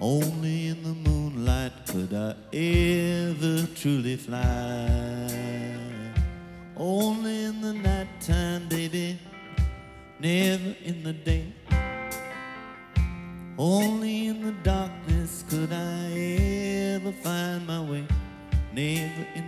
Only in the moonlight could I ever truly fly. Only in the nighttime, baby, never in the day. Only in the darkness could I ever find my way. Never in